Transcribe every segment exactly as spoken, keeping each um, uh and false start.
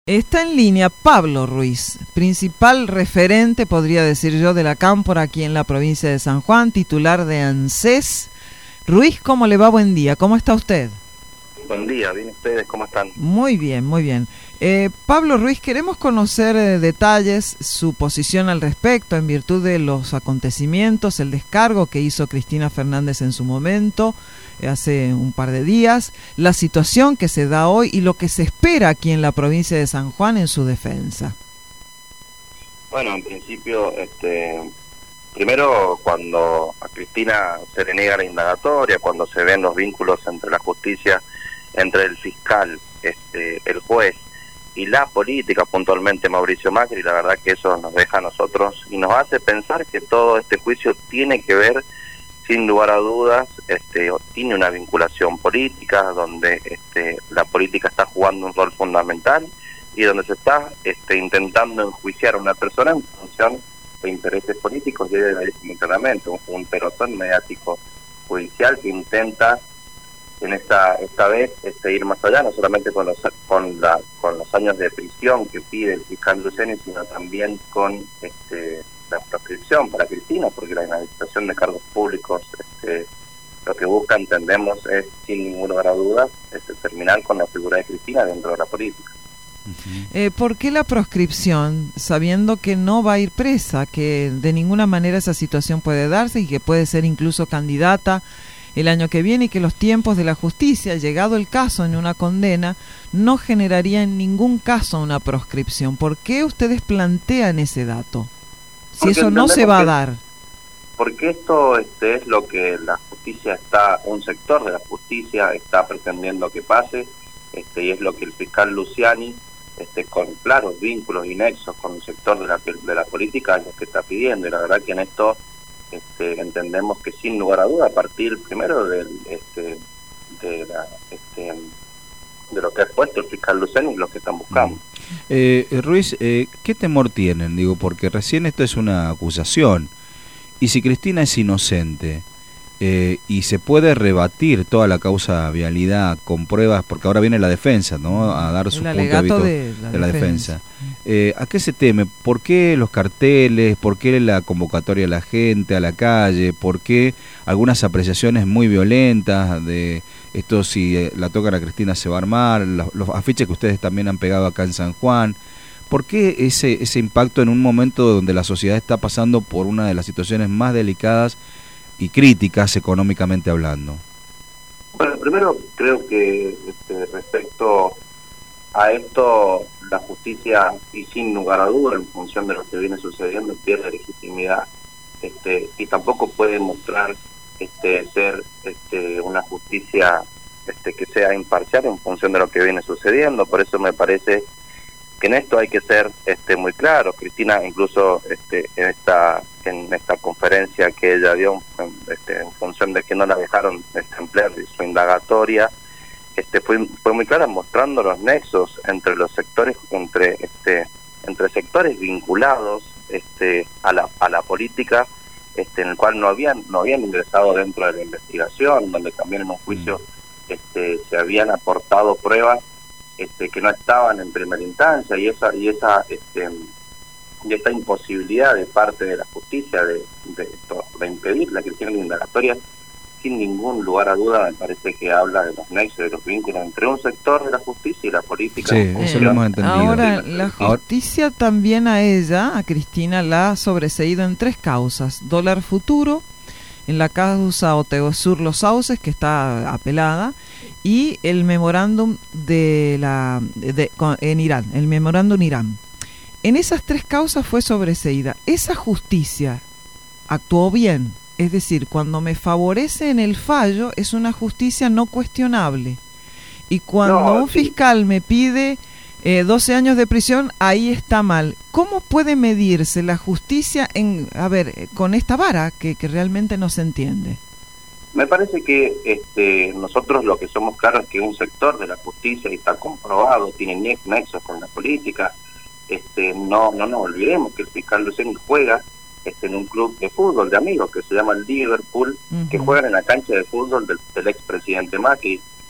Está en línea Pablo Ruiz, principal referente, podría decir yo, de la cámpora aquí en la provincia de San Juan, titular de ANSES. Ruiz, ¿cómo le va? Buen día. ¿Cómo está usted? Buen día, ¿bien ustedes? ¿Cómo están? Muy bien, muy bien. Eh, Pablo Ruiz, queremos conocer eh, detalles, su posición al respecto en virtud de los acontecimientos, el descargo que hizo Cristina Fernández en su momento, eh, hace un par de días, la situación que se da hoy y lo que se espera aquí en la provincia de San Juan en su defensa. Bueno, en principio, este, primero cuando a Cristina se le niega la indagatoria, cuando se ven los vínculos entre la justicia, entre el fiscal, este, el juez y la política, puntualmente Mauricio Macri, la verdad que eso nos deja a nosotros y nos hace pensar que todo este juicio tiene que ver, sin lugar a dudas, este, tiene una vinculación política, donde este, la política está jugando un rol fundamental y donde se está este, intentando enjuiciar a una persona en función de intereses políticos, y de muy claramente un, un pelotón mediático judicial que intenta en esta esta vez este, ir más allá, no solamente con los con la con los años de prisión que pide el fiscal Luciani, sino también con este la proscripción para Cristina, porque la inhabilitación de cargos públicos este, lo que busca, entendemos, es sin ningún lugar a dudas este, terminar con la figura de Cristina dentro de la política. Eh, ¿Por qué la proscripción, sabiendo que no va a ir presa, que de ninguna manera esa situación puede darse y que puede ser incluso candidata el año que viene, y que los tiempos de la justicia, llegado el caso en una condena, no generaría en ningún caso una proscripción? ¿Por qué ustedes plantean ese dato? Si porque eso no se va a dar. Porque esto este, es lo que la justicia está, un sector de la justicia está pretendiendo que pase, este, y es lo que el fiscal Luciani, este, con claros vínculos y nexos con un sector de la, de la política, es lo que está pidiendo. Y la verdad que en esto Este, entendemos que sin lugar a duda, a partir primero del, este, de, la, este, de lo que ha expuesto el fiscal Luciani y lo que están buscando. Eh, Ruiz, eh, ¿qué temor tienen? Digo, porque recién esto es una acusación, y si Cristina es inocente eh, y se puede rebatir toda la causa vialidad con pruebas, porque ahora viene la defensa, ¿no?, a dar su punto de vista de la, de la defensa. defensa. Eh, ¿A qué se teme? ¿Por qué los carteles? ¿Por qué la convocatoria a la gente a la calle? ¿Por qué algunas apreciaciones muy violentas de esto, si eh, la tocan a Cristina se va a armar, los, los afiches que ustedes también han pegado acá en San Juan? ¿Por qué ese, ese impacto en un momento donde la sociedad está pasando por una de las situaciones más delicadas y críticas económicamente hablando? Bueno, primero creo que este, respecto a esto, la justicia, y sin lugar a duda, en función de lo que viene sucediendo, pierde legitimidad, este, y tampoco puede mostrar este, ser este, una justicia este, que sea imparcial en función de lo que viene sucediendo. Por eso me parece que en esto hay que ser este, muy claro. Cristina, incluso este, en esta en esta conferencia que ella dio, este, en función de que no la dejaron este, emplear su indagatoria, este fue fue muy clara, mostrando los nexos entre los sectores, entre este entre sectores vinculados este a la a la política, este en el cual no habían no habían ingresado dentro de la investigación, donde también en un juicio este se habían aportado pruebas este que no estaban en primera instancia, y esa y esa este y esta imposibilidad de parte de la justicia de de, de impedir la Cristina la indagatoria, sin ningún lugar a duda, me parece que habla de los nexos, de los vínculos entre un sector de la justicia y la política. Sí, eso lo hemos entendido. Ahora, la justicia también a ella, a Cristina, la ha sobreseído en tres causas: dólar futuro, en la causa Otegosur Los Sauces, que está apelada, y el memorándum de la de, de, en Irán, el memorándum Irán. En esas tres causas fue sobreseída. Esa justicia actuó bien. Es decir, cuando me favorece en el fallo, es una justicia no cuestionable. Y cuando no, un sí. fiscal me pide eh, doce años de prisión, ahí está mal. ¿Cómo puede medirse la justicia en, a ver, con esta vara que, que realmente no se entiende? Me parece que este, nosotros lo que somos claros es que un sector de la justicia, y está comprobado, tiene nexos con la política. Este, no, no nos olvidemos que el fiscal Luciani juega Este, en un club de fútbol de amigos que se llama el Liverpool, uh-huh. que juegan en la cancha de fútbol del, del expresidente Macri.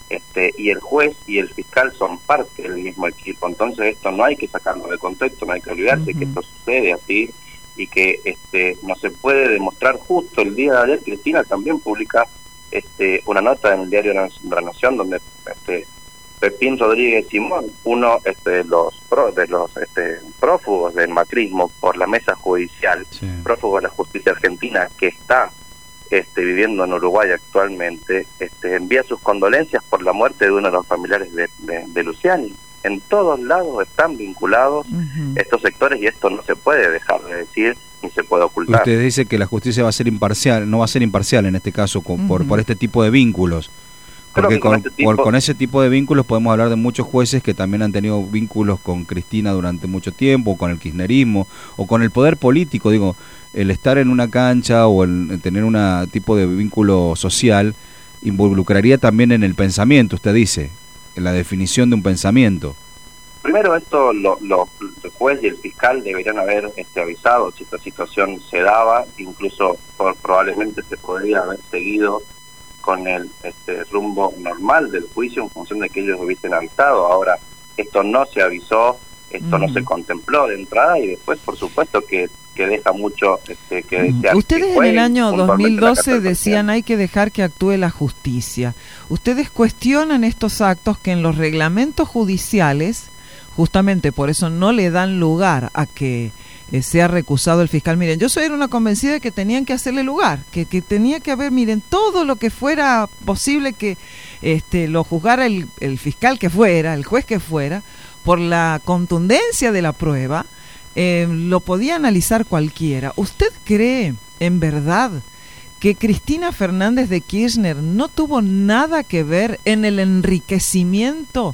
este, y el juez y el fiscal son parte del mismo equipo. Entonces esto no hay que sacarlo de contexto, no hay que olvidarse uh-huh. que esto sucede así y que este, no se puede demostrar justo. El día de ayer Cristina también publica este, una nota en el diario de la Nación donde este, Pepín Rodríguez Simón, uno este, de los, pro, de los este, prófugos del macrismo por la mesa judicial, sí. prófugo de la justicia argentina que está este, viviendo en Uruguay actualmente, este, envía sus condolencias por la muerte de uno de los familiares de, de, de Luciani. En todos lados están vinculados uh-huh. estos sectores y esto no se puede dejar de decir ni se puede ocultar. Usted dice que la justicia va a ser imparcial, no va a ser imparcial en este caso con, uh-huh. por, por este tipo de vínculos. Porque con, con, este tipo... por, con ese tipo de vínculos podemos hablar de muchos jueces que también han tenido vínculos con Cristina durante mucho tiempo, o con el kirchnerismo, o con el poder político. Digo, el estar en una cancha o el, el tener un tipo de vínculo social involucraría también en el pensamiento, usted dice, en la definición de un pensamiento. Primero esto, lo, lo, el juez y el fiscal deberían haber este, avisado si esta situación se daba, incluso por, probablemente se podría haber seguido con el este, rumbo normal del juicio en función de que ellos hubiesen avisado. Ahora, esto no se avisó, esto mm. no se contempló de entrada y después, por supuesto, que, que deja mucho este, que desear. Ustedes en el año dos mil doce decían hay que dejar que actúe la justicia. Ustedes cuestionan estos actos que en los reglamentos judiciales, justamente por eso no le dan lugar a que Eh, sea recusado el fiscal. Miren, yo soy una convencida de que tenían que hacerle lugar, que, que tenía que haber, miren, todo lo que fuera posible que este, lo juzgara el, el fiscal que fuera, el juez que fuera, por la contundencia de la prueba, eh, lo podía analizar cualquiera. ¿Usted cree, en verdad, que Cristina Fernández de Kirchner no tuvo nada que ver en el enriquecimiento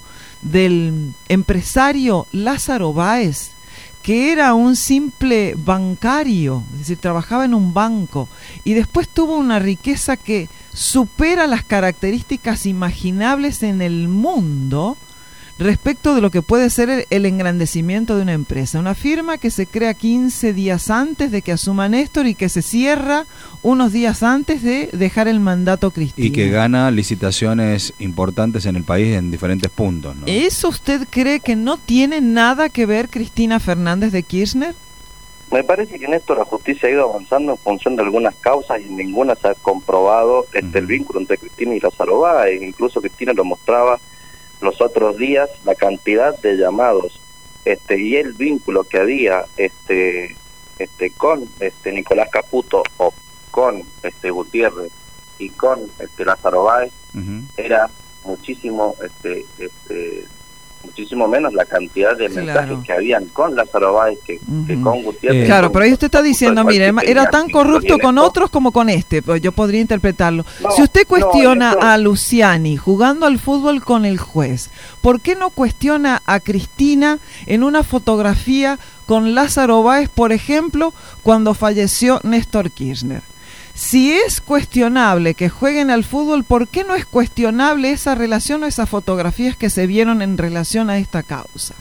del empresario Lázaro Báez, que era un simple bancario, es decir, trabajaba en un banco, y después tuvo una riqueza que supera las características imaginables en el mundo respecto de lo que puede ser el engrandecimiento de una empresa? Una firma que se crea quince días antes de que asuma Néstor y que se cierra unos días antes de dejar el mandato Cristina. Y que gana licitaciones importantes en el país en diferentes puntos, ¿no? ¿Eso usted cree que no tiene nada que ver Cristina Fernández de Kirchner? Me parece que en esto la justicia ha ido avanzando en función de algunas causas y en ninguna se ha comprobado este, uh-huh. el vínculo entre Cristina y Lázaro Báez. Incluso Cristina lo mostraba los otros días, la cantidad de llamados este y el vínculo que había este este con este Nicolás Caputo o con este Gutiérrez y con este Lázaro Báez uh-huh. era muchísimo este este muchísimo menos la cantidad de claro. mensajes que habían con Lázaro Báez que, uh-huh. que con Gutiérrez. Eh, claro, pero ahí usted está diciendo, mire, era tan corrupto con otros como con este, pues yo podría interpretarlo. No, si usted cuestiona no, eso... a Luciani jugando al fútbol con el juez, ¿por qué no cuestiona a Cristina en una fotografía con Lázaro Báez, por ejemplo, cuando falleció Néstor Kirchner? Si es cuestionable que jueguen al fútbol, ¿por qué no es cuestionable esa relación o esas fotografías que se vieron en relación a esta causa?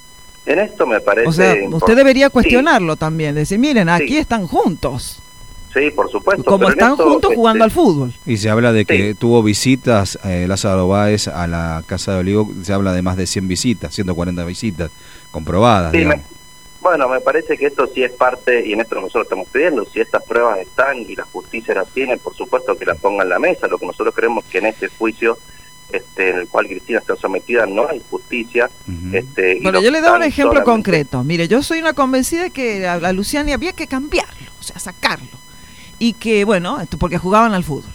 En esto me parece... O sea, usted debería cuestionarlo sí. también, decir, miren, aquí sí. están juntos. Sí, por supuesto. Como pero están esto, juntos este... jugando al fútbol. Y se habla de que sí. tuvo visitas, eh, Lázaro Báez a la Casa de Olivo, se habla de más de cien visitas, ciento cuarenta visitas comprobadas, sí, digamos. Me... Bueno, me parece que esto sí es parte, y en esto nosotros estamos pidiendo, si estas pruebas están y la justicia las tiene, por supuesto que las ponga en la mesa. Lo que nosotros creemos que en este juicio este, en el cual Cristina está sometida no hay justicia. Uh-huh. este, bueno, yo le doy un ejemplo solamente... concreto. Mire, yo soy una convencida de que a, a Luciani había que cambiarlo, o sea, sacarlo. Y que, bueno, esto porque jugaban al fútbol.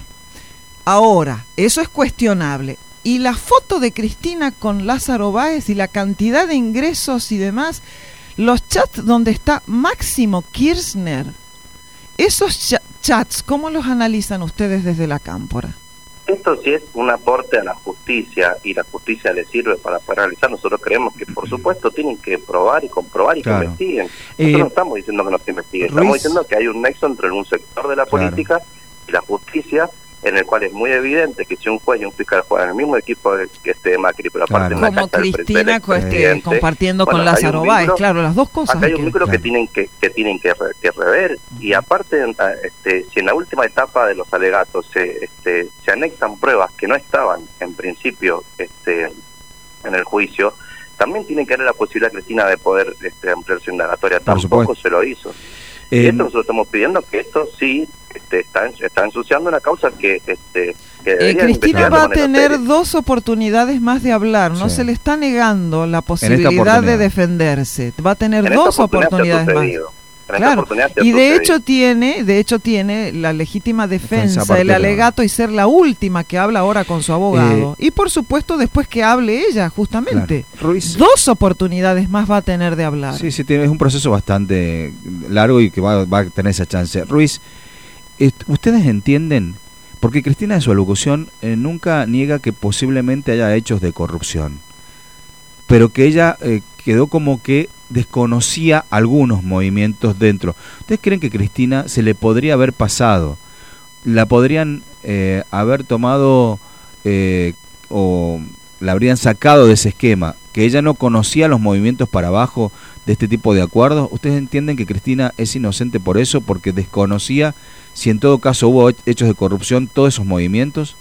Ahora, eso es cuestionable. Y la foto de Cristina con Lázaro Báez y la cantidad de ingresos y demás... Los chats donde está Máximo Kirchner, esos ch- chats, ¿cómo los analizan ustedes desde la Cámpora? Esto sí es un aporte a la justicia y la justicia le sirve para poder realizar. Nosotros creemos que, por supuesto, tienen que probar y comprobar y claro. que investiguen. Nosotros eh, no estamos diciendo que no se investiguen, estamos Ruiz, diciendo que hay un nexo entre un sector de la política claro. y la justicia en el cual es muy evidente que si un juez y un fiscal juegan en el mismo equipo de, que este de Macri, pero aparte claro. en la Como casa Cristina del, del este, compartiendo bueno, con Lázaro Báez, claro, las dos cosas. Acá hay un que, vínculo claro. que tienen que, que tienen que, re, que rever, uh-huh. y aparte, este, si en la última etapa de los alegatos se, este, se anexan pruebas que no estaban en principio este, en el juicio, también tiene que haber la posibilidad, Cristina, de poder este, ampliar su indagatoria. Por Tampoco supuesto. se lo hizo. Eh, y esto nosotros estamos pidiendo que esto sí este, está, está ensuciando una causa que... Este, que eh, Cristina va a tener seria. dos oportunidades más de hablar, no sí. se le está negando la posibilidad de defenderse, va a tener en dos oportunidades más. Claro, y de hecho tiene, de hecho tiene la legítima defensa, defensa el alegato y ser la última que habla ahora con su abogado. Eh, y por supuesto después que hable ella, justamente. Claro. Ruiz, dos oportunidades más va a tener de hablar. Sí, sí, tiene, es un proceso bastante largo y que va, va a tener esa chance. Ruiz, ¿ustedes entienden? Porque Cristina en su alocución eh, nunca niega que posiblemente haya hechos de corrupción, pero que ella eh, quedó como que desconocía algunos movimientos dentro. ¿Ustedes creen que Cristina se le podría haber pasado? ¿La podrían eh, haber tomado eh, o la habrían sacado de ese esquema? ¿Que ella no conocía los movimientos para abajo de este tipo de acuerdos? ¿Ustedes entienden que Cristina es inocente por eso? ¿Porque desconocía si en todo caso hubo hechos de corrupción todos esos movimientos?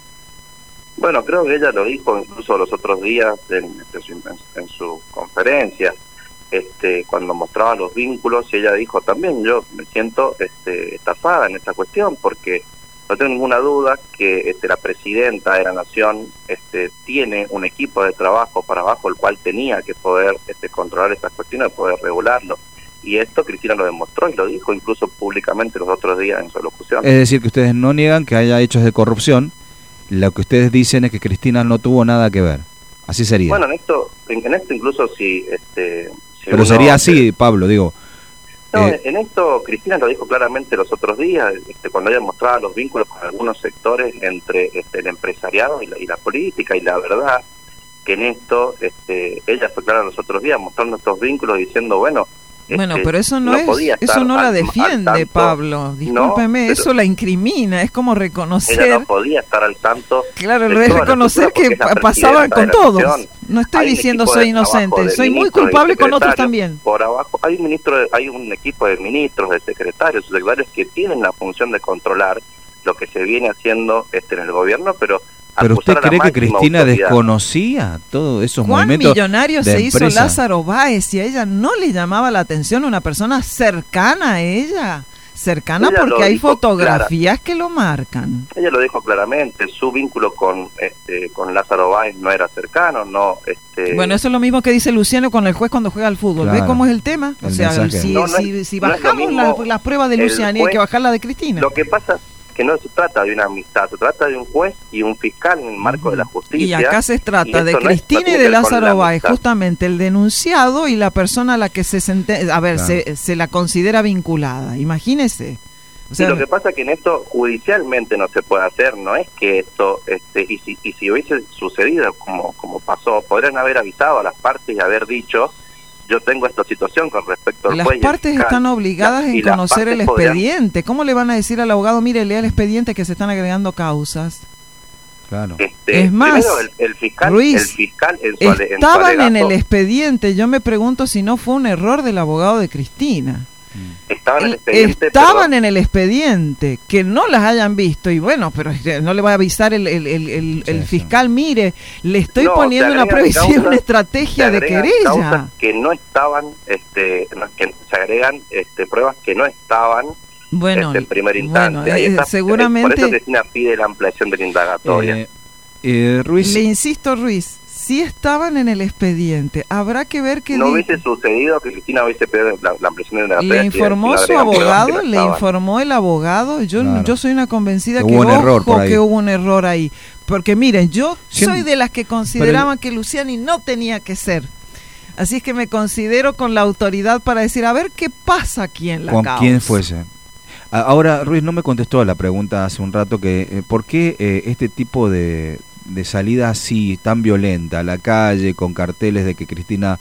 Bueno, creo que ella lo dijo incluso los otros días en, en, en su conferencia, este, cuando mostraba los vínculos, y ella dijo también, yo me siento este, estafada en esta cuestión, porque no tengo ninguna duda que este, la presidenta de la Nación este, tiene un equipo de trabajo para abajo, el cual tenía que poder este, controlar estas cuestiones, poder regularlo. Y esto Cristina lo demostró y lo dijo incluso públicamente los otros días en su locución. Es decir, que ustedes no niegan que haya hechos de corrupción. Lo que ustedes dicen es que Cristina no tuvo nada que ver. Así sería. Bueno, en esto, en, en esto incluso si... Este, si Pero uno, sería así, eh, Pablo, digo. No, eh, en esto Cristina lo dijo claramente los otros días, este, cuando ella mostraba los vínculos con algunos sectores entre este, el empresariado y la, y la política, y la verdad que en esto este, ella fue clara los otros días mostrando estos vínculos diciendo, bueno... Bueno, este, pero eso no, no es, eso no la al, defiende, al tanto, Pablo. Discúlpeme, no, eso la incrimina, es como reconocer... Ella no podía estar al tanto... Claro, es reconocer que pasaban con todos. No estoy diciendo soy inocente, soy muy culpable con otros también. Por abajo hay un ministro, hay un equipo de ministros, de secretarios, secretarios que tienen la función de controlar lo que se viene haciendo este en el gobierno, pero... ¿Pero usted cree que Cristina autoridad. desconocía todos esos ¿Cuán movimientos millonario se empresa? hizo Lázaro Báez y a ella no le llamaba la atención una persona cercana a ella? Cercana ella porque hay fotografías clara. que lo marcan. Ella lo dijo claramente, su vínculo con este con Lázaro Báez no era cercano, no este Bueno, eso es lo mismo que dice Luciano con el juez cuando juega al fútbol. Claro. ¿Ve cómo es el tema? El o sea, mensaje. si, no, no si, es, si no bajamos las la pruebas de Luciano y hay que bajar la de Cristina. Lo que pasa que no se trata de una amistad, se trata de un juez y un fiscal en el marco uh-huh. de la justicia. Y acá se trata de Cristina no es, no y de Lázaro Báez, justamente el denunciado y la persona a la que se sente, a ver, claro. se, se la considera vinculada, imagínese. O sea, y lo que pasa es que en esto judicialmente no se puede hacer, no es que esto, este y si, y si hubiese sucedido como, como pasó, podrían haber avisado a las partes y haber dicho, yo tengo esta situación con respecto al las juez. Las partes están obligadas en conocer el expediente. Podrían... ¿Cómo le van a decir al abogado, mire, lea el expediente que se están agregando causas? Claro. Este, es más, el, el fiscal, Ruiz, el fiscal en su, estaban en, su alegato, en el expediente. Yo me pregunto si no fue un error del abogado de Cristina. Estaban, en el expediente, estaban pero... en el expediente, que no las hayan visto, y bueno, pero no le va a avisar el, el, el, el, el sí, fiscal, sí. mire, le estoy no, poniendo una previsión, una estrategia de querella. Que no estaban, este, que se agregan este, pruebas que no estaban bueno, este, en primera instancia. Bueno, Ahí eh, está, seguramente... Por eso Cristina pide la ampliación de la indagatoria. Eh, eh, Ruiz... Le insisto, Ruiz, sí estaban en el expediente. Habrá que ver que... No di... hubiese sucedido que Cristina hubiese pedido la, la ampliación de la Le informó su abogado, le informó el abogado. Yo claro. yo soy una convencida que, que, hubo, un ojo, que hubo un error ahí. Porque miren, yo sí, soy de las que consideraban pero... que Luciani no tenía que ser. Así es que me considero con la autoridad para decir, a ver qué pasa aquí en la con causa. Con quién fuese. Ahora, Ruiz no me contestó a la pregunta hace un rato que eh, ¿por qué eh, este tipo de... de salida así, tan violenta, a la calle, con carteles de que Cristina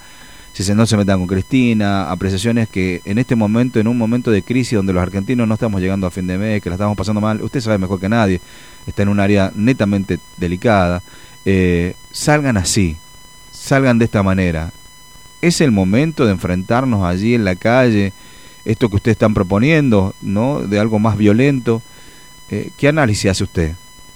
si se no se metan con Cristina, apreciaciones que en este momento, en un momento de crisis donde los argentinos no estamos llegando a fin de mes, que la estamos pasando mal, usted sabe mejor que nadie, está en un área netamente delicada, eh, salgan así, salgan de esta manera. Es el momento de enfrentarnos allí en la calle, esto que ustedes están proponiendo, ¿no? De algo más violento. Eh, ¿Qué análisis hace usted?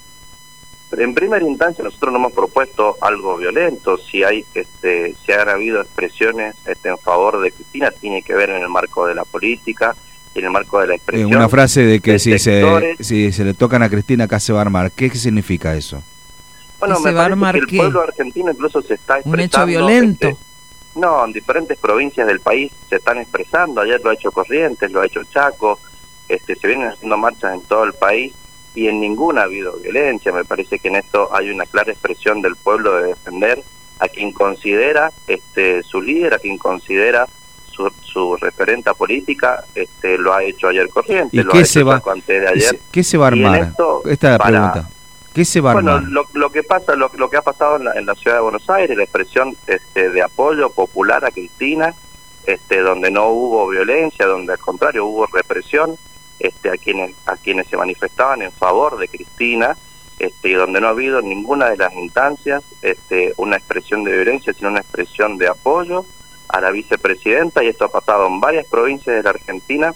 En primera instancia nosotros no hemos propuesto algo violento. Si hay, este, si han habido expresiones este, en favor de Cristina, tiene que ver en el marco de la política, en el marco de la expresión. Eh, una frase de que de si se, si se le tocan a Cristina acá se va a armar. ¿Qué significa eso? Bueno, me parece que el ¿qué? pueblo argentino incluso se está expresando. ¿Un hecho violento? Este, no, en diferentes provincias del país se están expresando. Ayer lo ha hecho Corrientes, lo ha hecho Chaco. Este, se vienen haciendo marchas en todo el país y en ninguna ha habido violencia. Me parece que en esto hay una clara expresión del pueblo de defender a quien considera este, su líder, a quien considera su, su referente política. Este, lo ha hecho ayer Corrientes, ¿Y lo qué ha se hecho va, Chaco antes de ayer. ¿Qué se va a armar? Esto, Esta es la para, pregunta. ¿Qué se va a bueno, armar? Lo, lo que pasa, lo, lo que ha pasado en la, en la ciudad de Buenos Aires, la expresión este, de apoyo popular a Cristina, este, donde no hubo violencia, donde al contrario hubo represión, este, a quienes a quienes se manifestaban en favor de Cristina, este, y donde no ha habido en ninguna de las instancias este, una expresión de violencia, sino una expresión de apoyo a la vicepresidenta, y esto ha pasado en varias provincias de la Argentina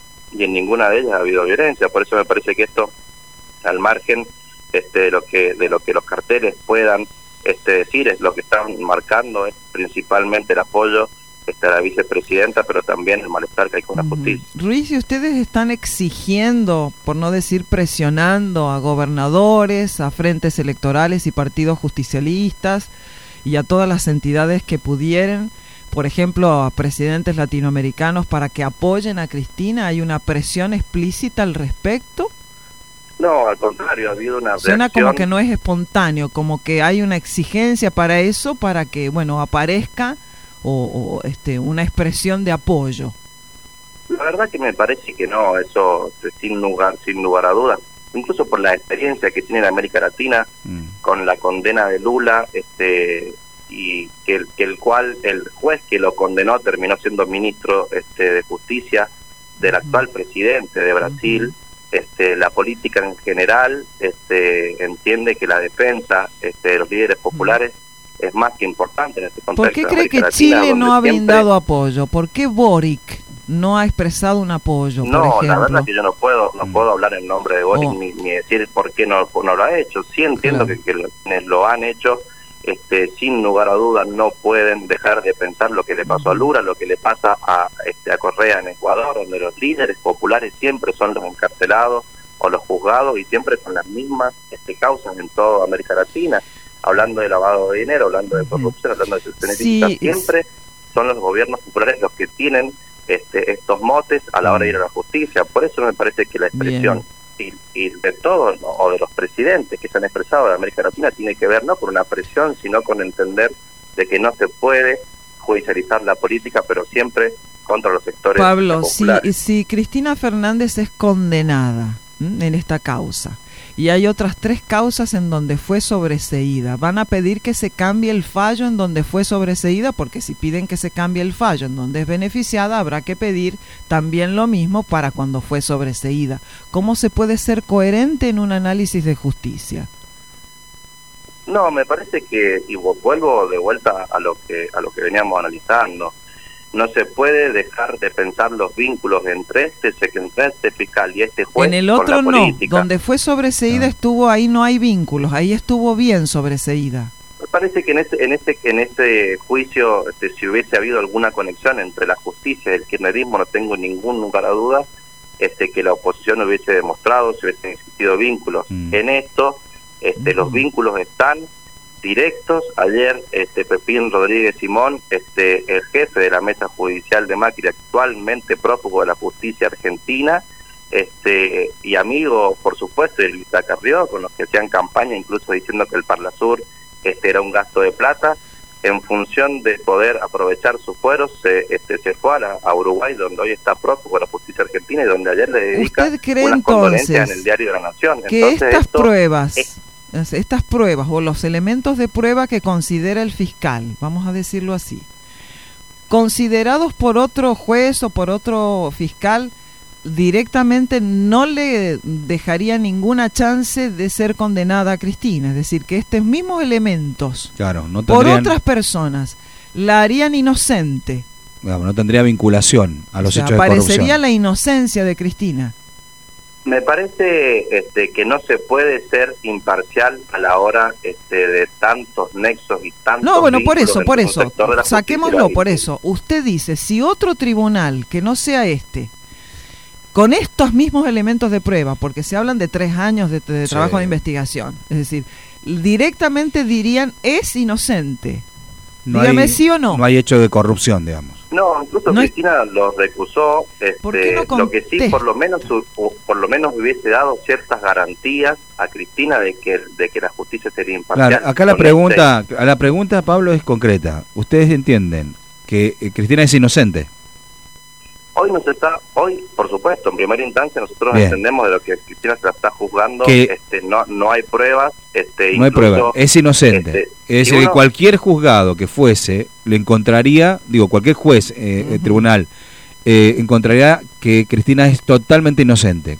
y en ninguna de ellas ha habido violencia. Por eso me parece que esto, al margen este, de lo que de lo que los carteles puedan este, decir, es lo que están marcando es principalmente el apoyo este, a la vicepresidenta, pero también el malestar que hay con la justicia. Ruiz, ¿y ustedes están exigiendo, por no decir presionando, a gobernadores, a frentes electorales y partidos justicialistas y a todas las entidades que pudieran, por ejemplo, a presidentes latinoamericanos, para que apoyen a Cristina? ¿Hay una presión explícita al respecto? No, al contrario, ha habido una Suena reacción. como que no es espontáneo, como que hay una exigencia para eso, para que, bueno, aparezca o, o este una expresión de apoyo. La verdad que me parece que no, eso sin lugar, sin lugar a dudas, incluso por la experiencia que tiene la América Latina mm. con la condena de Lula, este y que el, que el cual el juez que lo condenó terminó siendo ministro este de Justicia del actual presidente de Brasil. Uh-huh. Este, la política en general este, entiende que la defensa este, de los líderes populares uh-huh. es más que importante en este contexto. ¿Por qué cree que Latina, Chile no ha brindado siempre... apoyo? ¿Por qué Boric no ha expresado un apoyo? No, por ejemplo? La verdad es que yo no puedo no mm. puedo hablar en nombre de Boric oh. ni, ni decir por qué no, no lo ha hecho. Sí entiendo claro. que, que quienes lo han hecho, este, sin lugar a dudas, no pueden dejar de pensar lo que le pasó a Lula, lo que le pasa a, este, a Correa en Ecuador, donde los líderes populares siempre son los encarcelados o los juzgados y siempre con las mismas este, causas en toda América Latina. Hablando de lavado de dinero, hablando de corrupción, hablando de cuestiones sí, siempre son los gobiernos populares los que tienen este, estos motes a la hora de ir a la justicia. Por eso me parece que la expresión y, y de todos, ¿no? o de los presidentes que se han expresado de América Latina tiene que ver no con una presión, sino con entender de que no se puede judicializar la política, pero siempre contra los sectores Pablo, populares. si, si Cristina Fernández es condenada ¿m? en esta causa, y hay otras tres causas en donde fue sobreseída, ¿van a pedir que se cambie el fallo en donde fue sobreseída? Porque si piden que se cambie el fallo en donde es beneficiada, habrá que pedir también lo mismo para cuando fue sobreseída. ¿Cómo se puede ser coherente en un análisis de justicia? No, me parece que, y vuelvo de vuelta a lo que a lo que veníamos analizando, no se puede dejar de pensar los vínculos entre este, entre este fiscal y este juez. En el otro con la no, política. Donde fue sobreseída no. estuvo, ahí no hay vínculos, ahí estuvo bien sobreseída. Me parece que en este en este en este juicio, este, si hubiese habido alguna conexión entre la justicia y el kirchnerismo, no tengo ningún lugar a dudas este, que la oposición hubiese demostrado, si hubiesen existido vínculos. Mm. En esto, este, mm. los vínculos están directos. Ayer este Pepín Rodríguez Simón, este el jefe de la mesa judicial de Macri, actualmente prófugo de la justicia argentina, este y amigo, por supuesto, de Luisa Carrió, con los que hacían campaña, incluso diciendo que el Parlasur este era un gasto de plata, en función de poder aprovechar sus fueros, se, este, se fue a, la, a Uruguay, donde hoy está prófugo de la justicia argentina y donde ayer le dedica ¿Usted cree unas entonces condolencias en el Diario de la Nación? Que entonces, estas esto pruebas... es, estas pruebas o los elementos de prueba que considera el fiscal, vamos a decirlo así, considerados por otro juez o por otro fiscal, directamente no le dejaría ninguna chance de ser condenada a Cristina. Es decir, que estos mismos elementos, claro, no por tendrían, otras personas, la harían inocente. Bueno, no tendría vinculación a los O sea, hechos de corrupción. aparecería la inocencia de Cristina. Me parece este, que no se puede ser imparcial a la hora este, de tantos nexos y tantos... No, bueno, por eso, vínculos por entre un eso, sector de la saquémoslo justicia y la por justicia. eso. Usted dice, si otro tribunal que no sea este, con estos mismos elementos de prueba, porque se hablan de tres años de, de Sí. trabajo de investigación, es decir, directamente dirían es inocente. No Dígame hay, sí o no. No hay hecho de corrupción, digamos. No, incluso No es- Cristina lo recusó, ¿Por qué este, no lo que sí contesta? por lo menos su- o por lo menos hubiese dado ciertas garantías a Cristina de que de que la justicia sería imparcial. Claro, acá la Con pregunta, a la pregunta, Pablo, es concreta. ¿Ustedes entienden que eh, Cristina es inocente? Hoy nos está, hoy por supuesto, en primera instancia nosotros Bien. entendemos de lo que Cristina se la está juzgando, Que- este, no no hay pruebas, este, No hay incluso, prueba, es inocente. este, Es decir, y uno- que cualquier juzgado que fuese, le encontraría, digo, cualquier juez, eh, Ujú. eh, tribunal, eh, encontraría que Cristina es totalmente inocente.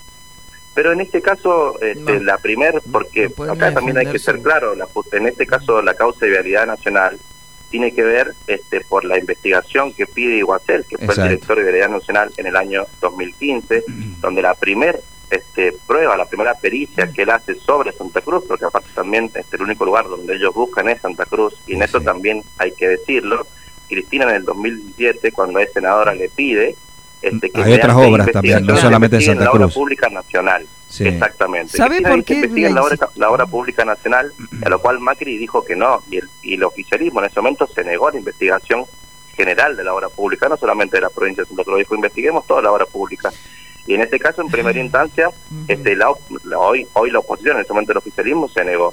Pero en este caso, este, No. la primer, porque No pueden acá también hay que defender ser su- claro, la, ju- en este caso la causa de vialidad nacional tiene que ver este, por la investigación que pide Iguacel, que fue Exacto. el director de vialidad nacional en el año dos mil quince, donde la primer este, prueba, la primera pericia que él hace sobre Santa Cruz, porque aparte también este, el único lugar donde ellos buscan es Santa Cruz, y en Sí, eso sí. también hay que decirlo, Cristina en el dos mil diecisiete, cuando es senadora, le pide este, que Hay otras mediante obras también, no investigaciones solamente en investiguen Santa la obra Cruz. pública nacional. Sí. Exactamente. ¿Sabe Cristina por dice que qué investiguen la la obra, insi- la obra pública nacional, a lo cual Macri dijo que no, y el, y el oficialismo en ese momento se negó a la investigación general de la obra pública, no solamente de la provincia de Santa Cruz, dijo investiguemos toda la obra pública. Y en este caso, en primera instancia, este, la, la- hoy, hoy la oposición, en ese momento el oficialismo, se negó.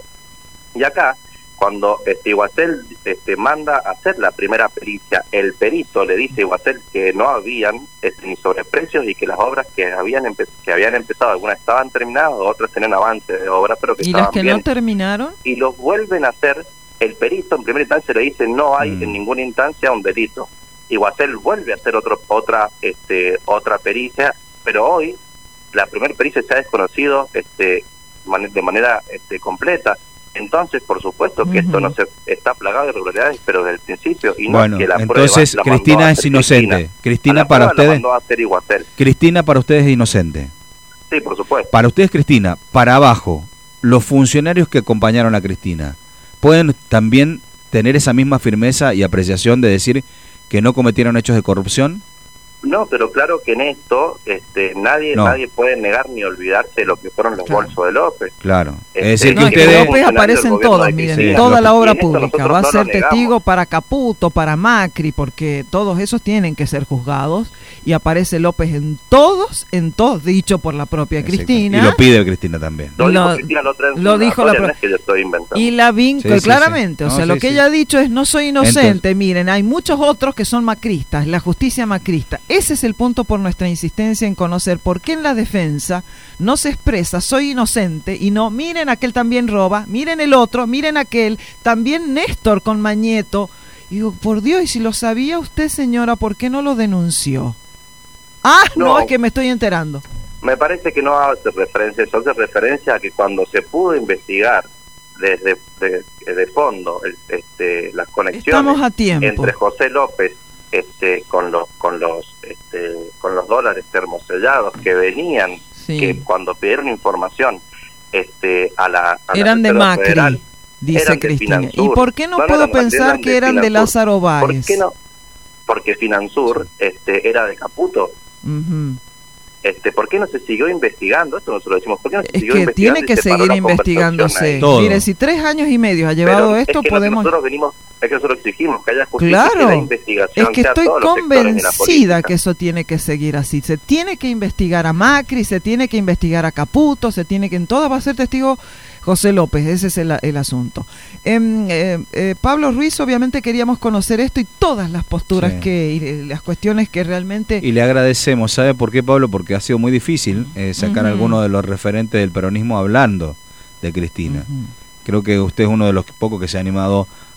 Y acá, cuando este, Iguacel este, manda a hacer la primera pericia, el perito le dice a Iguacel que no habían este, ni sobreprecios y que las obras que habían empe- que habían empezado, algunas estaban terminadas, otras tenían avance de obra, pero que ¿Y estaban las que bien. no terminaron? Y los vuelven a hacer, el perito en primera instancia le dice no hay Mm. en ninguna instancia un delito. Iguacel vuelve a hacer otro, otra este, otra pericia, pero hoy la primera pericia se ha desconocido este, man- de manera este, completa. Entonces, por supuesto que esto Ujú. no se está plagado de irregularidades, pero desde el principio, y no Bueno, es que la entonces prueba la mandó Cristina a es hacer inocente. Cristina. Cristina, A la para prueba la ustedes, mandó a hacer Iguacel. Cristina para ustedes es inocente. Sí, por supuesto. Para ustedes, Cristina, para abajo, los funcionarios que acompañaron a Cristina, ¿pueden también tener esa misma firmeza y apreciación de decir que no cometieron hechos de corrupción? No, pero claro que en esto este, nadie No. nadie puede negar ni olvidarse de lo que fueron los Claro. bolsos de López. Claro. Este, Es decir, No, que es que ustedes... López funcionarios aparecen del gobierno todos, de miren, Cristina. toda la Y obra esto pública nosotros va a no ser lo negamos. testigo para Caputo, para Macri, porque todos esos tienen que ser juzgados, y aparece López en todos, en todos, dicho por la propia Exacto. Cristina. Y lo pide Cristina también. Lo, Lo- dijo Cristina la otra vez en lo una dijo la historia, pro- no es que yo estoy inventando. Y la vinco, Sí, sí, claramente, sí. o No, sea, lo sí, que sí. ella ha dicho es no soy inocente, Entonces- miren, hay muchos otros que son macristas, la justicia macrista. Ese es el punto por nuestra insistencia en conocer por qué en la defensa no se expresa soy inocente y no, miren aquel también roba, miren el otro, miren aquel, también Néstor con Mañeto. Y digo, por Dios, y si lo sabía usted, señora, ¿por qué no lo denunció? Ah, no, No. es que me estoy enterando. Me parece que no hace referencia, eso hace referencia a que cuando se pudo investigar desde de, de fondo el, este, las conexiones Estamos a tiempo. entre José López este, con los con los este, con los dólares termosellados que venían, Sí. que cuando pidieron información este, a la a la Eran de Reserva Macri, Federal, dice eran de Cristina. ¿Y Finansur. por qué no, No, no puedo eran Macri, pensar eran que de eran de Finansur. Lázaro ¿Por Báez? qué no? Porque Finansur este, era de Caputo. Ujú. Este, ¿por qué no se siguió investigando? Esto nosotros lo decimos. ¿Por qué no se Es siguió que investigando tiene y que se paró seguir la conversación investigándose. ahí? Todo. Mire, si tres años y medio ha llevado Pero esto, es que podemos... nosotros venimos, es que nosotros exigimos que haya justicia, Claro, que la investigación es que sea estoy todos los sectores de la convencida política. que eso tiene que seguir así. Se tiene que investigar a Macri, se tiene que investigar a Caputo, se tiene que... En todo va a ser testigo José López, ese es el, el asunto. Em, eh, eh, Pablo Ruiz, obviamente queríamos conocer esto y todas las posturas Sí. que... Y eh, las cuestiones que realmente... Y le agradecemos, ¿sabe por qué, Pablo? Porque ha sido muy difícil eh, sacar Ujú. a alguno de los referentes del peronismo hablando de Cristina. Ujú. Creo que usted es uno de los pocos que se ha animado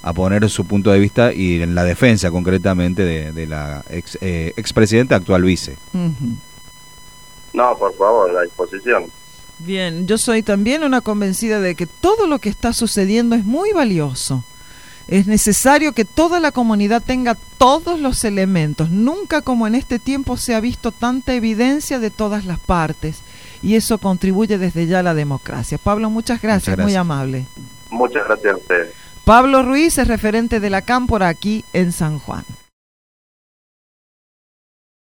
a poner su punto de vista y en la defensa concretamente de, de la ex, eh, expresidenta, actual vice. Uh-huh. No, por favor, a la disposición. Bien, yo soy también una convencida de que todo lo que está sucediendo es muy valioso. Es necesario que toda la comunidad tenga todos los elementos. Nunca como en este tiempo se ha visto tanta evidencia de todas las partes. Y eso contribuye desde ya a la democracia. Pablo, muchas gracias, muchas gracias. Muy amable. Muchas gracias a ustedes. Pablo Ruiz es referente de la Cámpora aquí en San Juan.